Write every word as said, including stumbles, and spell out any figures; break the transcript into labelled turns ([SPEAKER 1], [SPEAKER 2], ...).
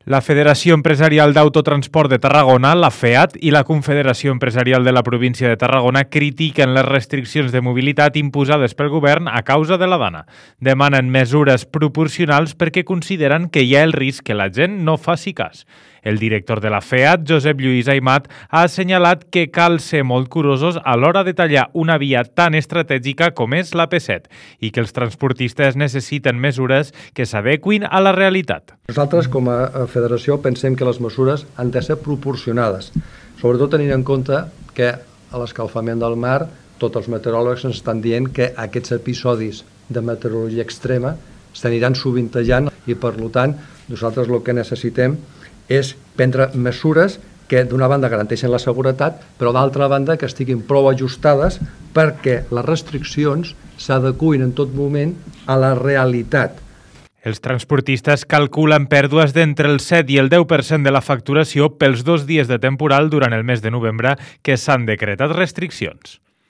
[SPEAKER 1] La Federació Empresarial d'Autotransport de Tarragona, la FEAT, i la Confederació Empresarial de la Província de Tarragona critiquen les restriccions de mobilitat imposades pel govern a causa de la Dana. Demanen mesures proporcionals perquè consideren que hi ha el risc que la gent no faci cas. El director de la FEAT, Josep Lluís Aimat, ha assenyalat que cal ser molt curosos a l'hora de tallar una via tan estratègica com és l'A P set i que els transportistes necessiten mesures que s'adequin a la realitat.
[SPEAKER 2] Nosaltres, com a federació, pensem que les mesures han de ser proporcionades, sobretot tenint en compte que a l'escalfament del mar tots els meteoròlegs ens estan dient que aquests episodis de meteorologia extrema s'aniran sovintejant i, per tant, nosaltres el que necessitem és prendre mesures que d'una banda garanteixen la seguretat, però d'altra banda que estiguin prou ajustades perquè les restriccions s'adequin en tot moment a la realitat.
[SPEAKER 1] Els transportistes calculen pèrdues d'entre el set i el deu per cent de la facturació pels dos dies de temporal durant el mes de novembre que s'han decretat restriccions.